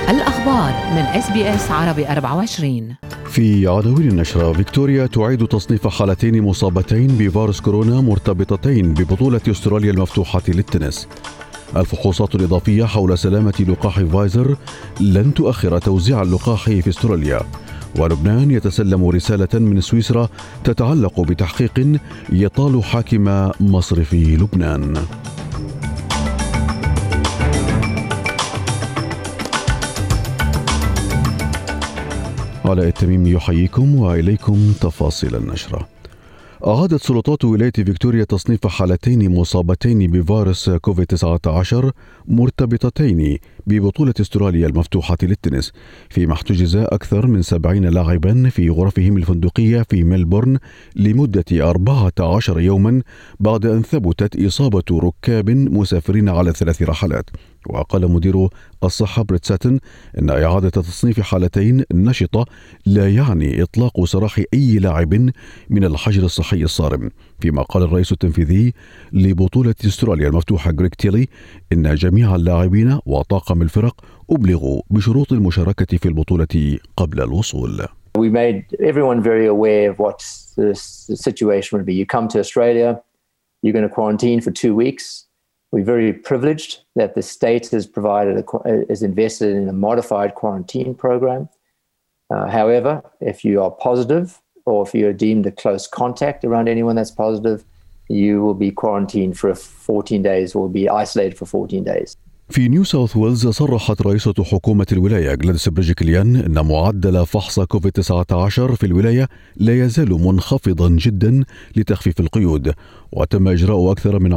الأخبار من SBS عربي 24. في عناوين النشرة: فيكتوريا تعيد تصنيف حالتين مصابتين بفيروس كورونا مرتبطتين ببطولة أستراليا المفتوحة للتنس. الفحوصات الإضافية حول سلامة لقاح فايزر لن تؤخر توزيع اللقاح في أستراليا. ولبنان يتسلم رسالة من سويسرا تتعلق بتحقيق يطال حاكم مصرف لبنان. علاء التميمي يحييكم وإليكم تفاصيل النشرة. أعادت سلطات ولاية فيكتوريا تصنيف حالتين مصابتين بفيروس كوفيد-19 مرتبطتين ببطولة أستراليا المفتوحة للتنس، فيما احتجز أكثر من 70 لاعبا في غرفهم الفندقية في ملبورن لمدة 14 يوما بعد أن ثبتت إصابة ركاب مسافرين على 3 رحلات. وقال مدير الصحة بريت ساتن إن إعادة تصنيف حالتين نشطة لا يعني إطلاق سراح أي لاعب من الحجر الصحي الصارم. فيما قال الرئيس التنفيذي لبطولة أستراليا المفتوحة غريغ تيلي إن جميع اللاعبين وطاقم الفرق أبلغوا بشروط المشاركة في البطولة قبل الوصول. We made everyone very aware of what the situation would be. You come to Australia, you're going to quarantine for 2 weeks. We're very privileged that the state has invested in a modified quarantine program. However, if you are positive or if you are deemed a close contact around anyone that's positive, you will be quarantined for 14 days or will be isolated for 14 days. في نيو ساوث ويلز صرحت رئيسة حكومة الولاية غلاديس بريجكليان أن معدل فحص كوفيد-19 في الولاية لا يزال منخفضا جدا لتخفيف القيود، وتم إجراء أكثر من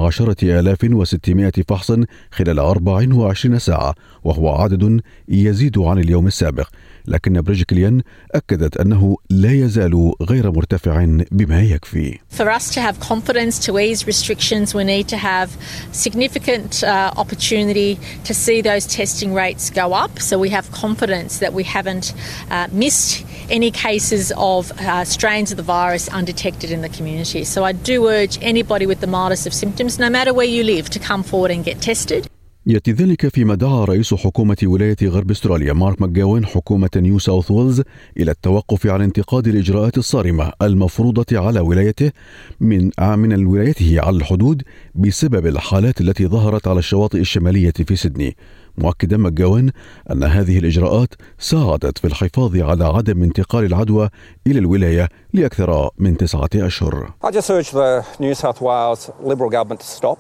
10,600 فحص خلال 24 ساعة، وهو عدد يزيد عن اليوم السابق. لكن بريجكليان أكدت أنه لا يزال غير مرتفع بما يكفي. For us to have confidence to ease restrictions, we need to have significant opportunity to see those testing rates go up, so we have confidence that we haven't missed any cases of strains of the virus undetected in the community. So I do urge anybody with the mildest of symptoms, no matter where you live, to come forward and get tested. يأتي ذلك فيما دعا رئيس حكومة ولاية غرب أستراليا مارك ماكجاوين حكومة نيو ساوث ويلز إلى التوقف عن انتقاد الإجراءات الصارمة المفروضة على ولايته من ولايته على الحدود بسبب الحالات التي ظهرت على الشواطئ الشمالية في سيدني، مؤكدا ماكجاوين أن هذه الإجراءات ساعدت في الحفاظ على عدم انتقال العدوى إلى الولاية لأكثر من 9 أشهر. I just urge the New South Wales Liberal government to stop.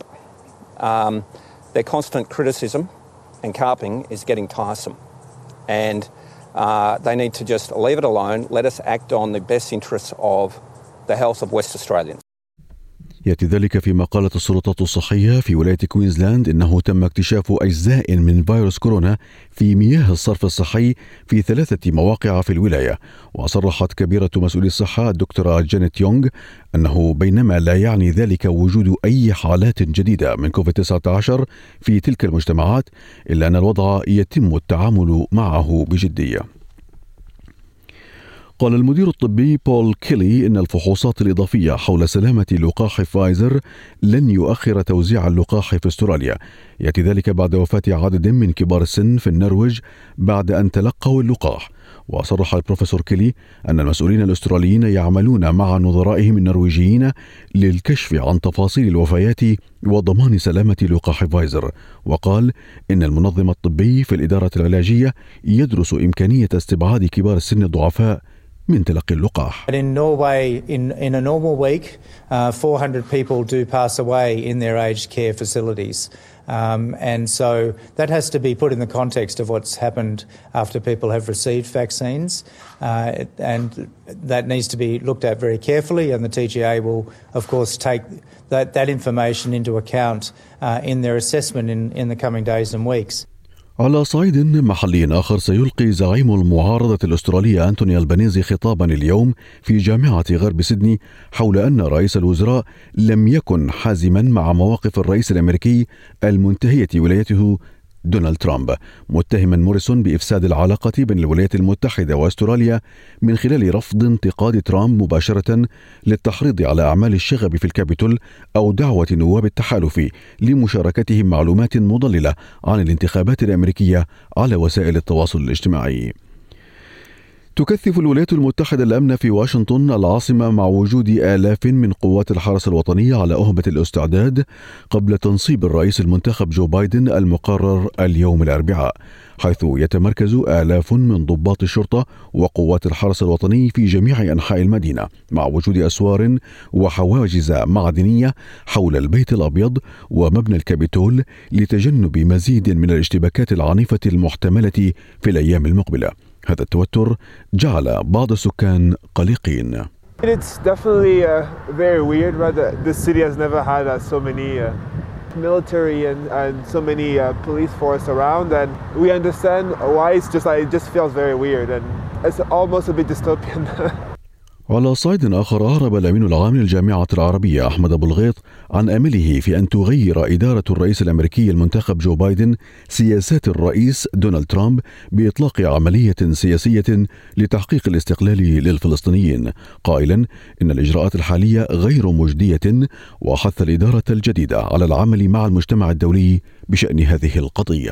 Their constant criticism and carping is getting tiresome, and they need to just leave it alone. Let us act on the best interests of the health of West Australians. يأتي ذلك فيما قالت السلطات الصحية في ولاية كوينزلاند إنه تم اكتشاف أجزاء من فيروس كورونا في مياه الصرف الصحي في 3 مواقع في الولاية. وصرحت كبيرة مسؤولي الصحة الدكتورة جانيت يونغ أنه بينما لا يعني ذلك وجود أي حالات جديدة من كوفيد-19 في تلك المجتمعات، إلا أن الوضع يتم التعامل معه بجدية. قال المدير الطبي بول كيلي إن الفحوصات الإضافية حول سلامة لقاح فايزر لن يؤخر توزيع اللقاح في أستراليا. يأتي ذلك بعد وفاة عدد من كبار السن في النرويج بعد أن تلقوا اللقاح. وصرح البروفيسور كيلي أن المسؤولين الأستراليين يعملون مع نظرائهم النرويجيين للكشف عن تفاصيل الوفيات وضمان سلامة لقاح فايزر. وقال إن المنظم الطبي في الإدارة العلاجية يدرس إمكانية استبعاد كبار السن الضعفاء من تلقي اللقاح. In Norway, in a normal week, 400 people do pass away in their aged care facilities. And so that has to be put in the context of what's happened after people have received vaccines. And that needs to be looked at very carefully, and the TGA will, of course, take that information into account in their assessment in the coming days and weeks. على صعيد محلي آخر، سيلقي زعيم المعارضة الأسترالية أنتوني ألبانيزي خطابا اليوم في جامعة غرب سيدني حول أن رئيس الوزراء لم يكن حازما مع مواقف الرئيس الأمريكي المنتهية ولايته دونالد ترامب، متهما موريسون بإفساد العلاقة بين الولايات المتحدة وأستراليا من خلال رفض انتقاد ترامب مباشرة للتحريض على أعمال الشغب في الكابيتول أو دعوة نواب التحالف لمشاركتهم معلومات مضللة عن الانتخابات الأمريكية على وسائل التواصل الاجتماعي. تكثف الولايات المتحدة الأمن في واشنطن العاصمة مع وجود آلاف من قوات الحرس الوطنية على أهبة الاستعداد قبل تنصيب الرئيس المنتخب جو بايدن المقرر اليوم الأربعاء، حيث يتمركز آلاف من ضباط الشرطة وقوات الحرس الوطني في جميع أنحاء المدينة، مع وجود أسوار وحواجز معدنية حول البيت الأبيض ومبنى الكابيتول لتجنب مزيد من الاشتباكات العنيفة المحتملة في الأيام المقبلة. هذا التوتر جعل بعض السكان قلقين. It's definitely very weird, but the city has never had so many military and so many police force around, and we understand why. It's just like it just feels very weird and it's almost a bit dystopian. على صعيد آخر، أعرب الأمين العام للجامعة العربية أحمد أبو الغيط عن أمله في أن تغير إدارة الرئيس الأمريكي المنتخب جو بايدن سياسات الرئيس دونالد ترامب بإطلاق عملية سياسية لتحقيق الاستقلال للفلسطينيين، قائلا إن الإجراءات الحالية غير مجدية، وحث الإدارة الجديدة على العمل مع المجتمع الدولي بشأن هذه القضية.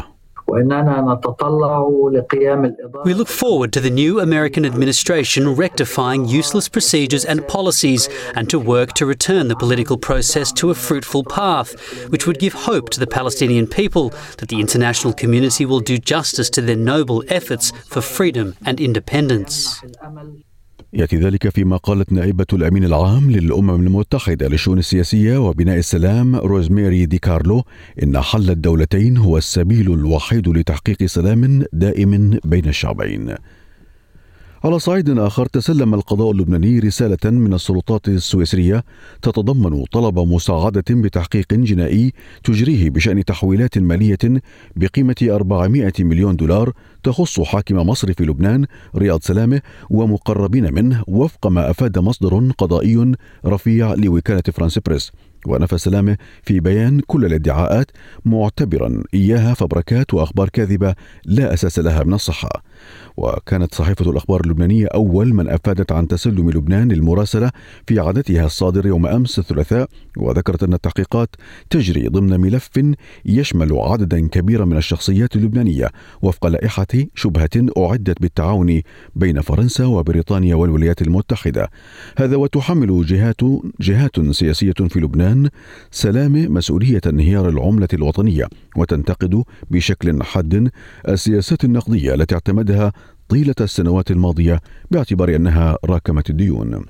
We look forward to the new American administration rectifying useless procedures and policies and to work to return the political process to a fruitful path, which would give hope to the Palestinian people that the international community will do justice to their noble efforts for freedom and independence. يأتي ذلك فيما قالت نائبة الأمين العام للأمم المتحدة للشؤون السياسية وبناء السلام روزميري دي كارلو إن حل الدولتين هو السبيل الوحيد لتحقيق سلام دائم بين الشعبين. على صعيد آخر، تسلم القضاء اللبناني رسالة من السلطات السويسرية تتضمن طلب مساعدة بتحقيق جنائي تجريه بشأن تحويلات مالية بقيمة 400 مليون دولار تخص حاكم مصرف لبنان رياض سلامة ومقربين منه، وفق ما أفاد مصدر قضائي رفيع لوكالة فرانس بريس. ونفى سلامة في بيان كل الادعاءات، معتبرا إياها فبركات وأخبار كاذبة لا أساس لها من الصحة. وكانت صحيفة الأخبار اللبنانية أول من أفادت عن تسلم لبنان المراسلة في عددها الصادر يوم أمس الثلاثاء، وذكرت أن التحقيقات تجري ضمن ملف يشمل عددا كبيرا من الشخصيات اللبنانية وفق لائحة شبهة أعدت بالتعاون بين فرنسا وبريطانيا والولايات المتحدة. هذا وتحمل جهات سياسية في لبنان سلامة مسؤولية انهيار العملة الوطنية، وتنتقد بشكل حاد السياسات النقدية التي اعتمدها طيلة السنوات الماضية باعتبار أنها راكمت الديون.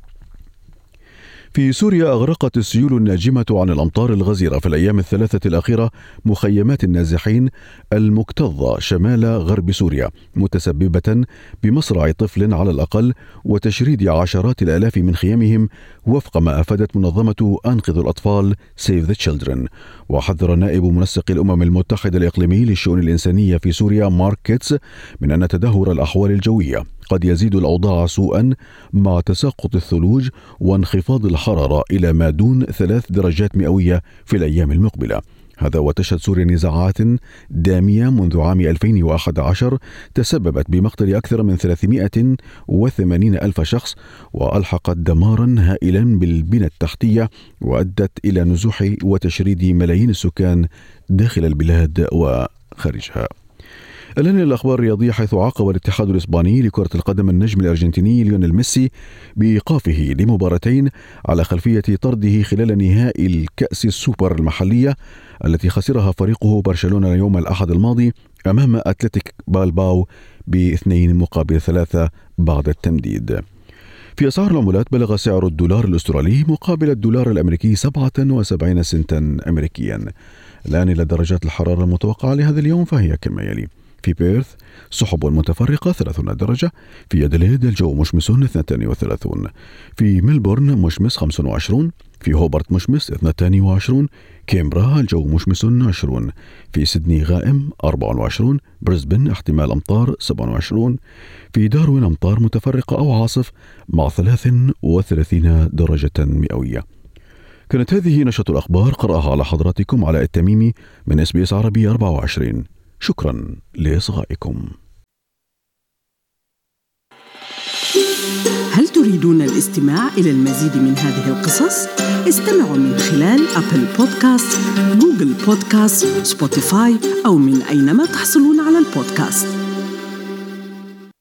في سوريا، أغرقت السيول الناجمة عن الأمطار الغزيرة في الأيام الثلاثة الأخيرة مخيمات النازحين المكتظة شمال غرب سوريا، متسببة بمصرع طفل على الأقل وتشريد عشرات الآلاف من خيامهم، وفق ما أفادت منظمة أنقذ الأطفال Save the Children. وحذر نائب منسق الأمم المتحدة الإقليمي للشؤون الإنسانية في سوريا مارك كيتس من أن تدهور الأحوال الجوية قد يزيد الأوضاع سوءا مع تساقط الثلوج وانخفاض الحرارة إلى ما دون 3 درجات مئوية في الأيام المقبلة. هذا وتشهد سوريا نزاعات دامية منذ عام 2011 تسببت بمقتل أكثر من 380 ألف شخص، وألحقت دمارا هائلا بالبنى التحتية، وأدت إلى نزوح وتشريد ملايين السكان داخل البلاد وخارجها. الآن الأخبار الرياضية، حيث عاقب الاتحاد الإسباني لكرة القدم النجم الأرجنتيني ليونيل ميسي بإيقافه لمباراتين على خلفية طرده خلال نهائي الكأس السوبر المحلية التي خسرها فريقه برشلونة يوم الأحد الماضي أمام أتلتيك بالباو ب2-3 بعد التمديد. في أسعار العملات، بلغ سعر الدولار الأسترالي مقابل الدولار الأمريكي 77 سنتا أمريكيا. الآن إلى درجات الحرارة المتوقعة لهذا اليوم فهي كما يلي: في بيرث سحب متفرقة 30 درجة، في أديليد الجو مشمس 32، في ملبورن مشمس 25، في هوبرت مشمس 22، كامبرا الجو مشمس 20، في سيدني غائم 24، بريسبن احتمال أمطار 27، في داروين أمطار متفرقة أو عاصف مع 33 درجة مئوية. كانت هذه نشرة الأخبار، قرأها على حضراتكم علاء التميمي من SBS عربي 24. شكرا لإصغائكم. هل تريدون الاستماع إلى المزيد من هذه القصص؟ استمعوا من خلال أبل بودكاست، جوجل بودكاست، سبوتيفاي أو من أينما تحصلون على البودكاست.